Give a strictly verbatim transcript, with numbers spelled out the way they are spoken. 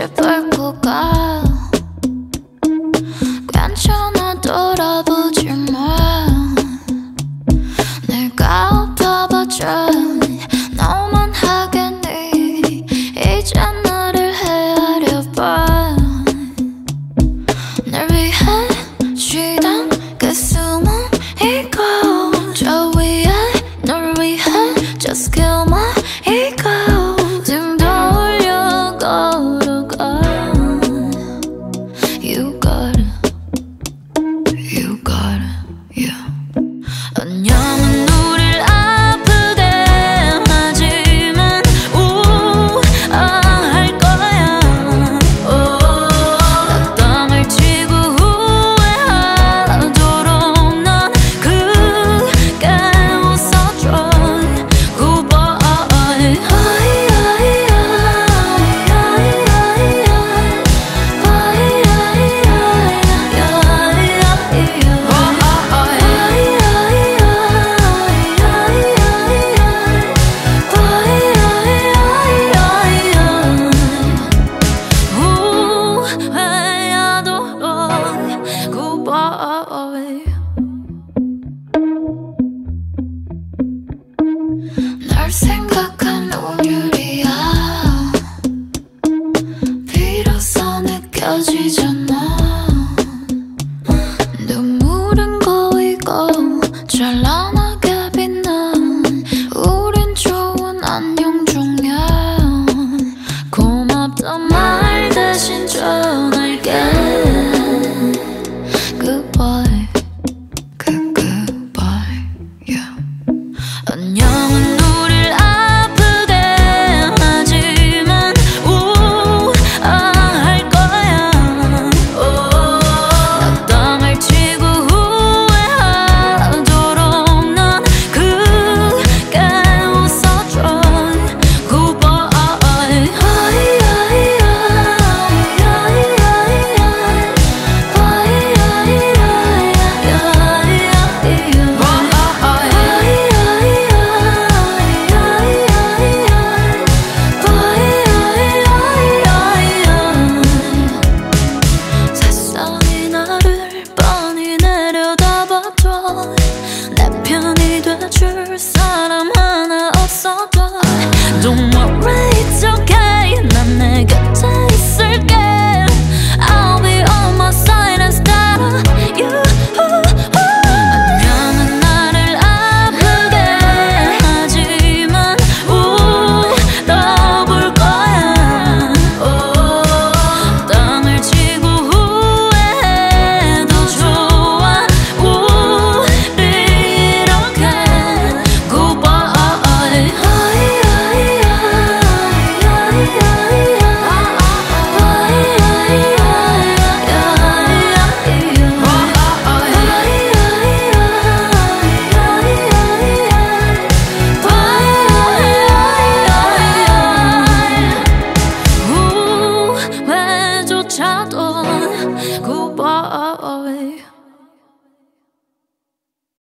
빛을 밟고 가. 괜찮아 돌아보지 마. 내가 엎어봐줘. 너만 하겠니. 이제 나를 헤아려봐. 날 위해 쉬던 그 숨은 이고 저 위에 널 위해 just kill my ego. 등 돌려 걸어가. You got it, you got it, yeah. 안녕은 우릴 아프게 하지만 우아할 거야. 낙담을 치고 후회하도록 넌 크게 웃어줘. Goodbye. 날 생각한 오늘이야. 비로소 느껴지잖아. 눈물은 고이고 찬란하게 빛난 우린 좋은 안녕 중이야. 고맙단 말 대신 전할게. Goodbye, good goodbye, yeah. 안녕은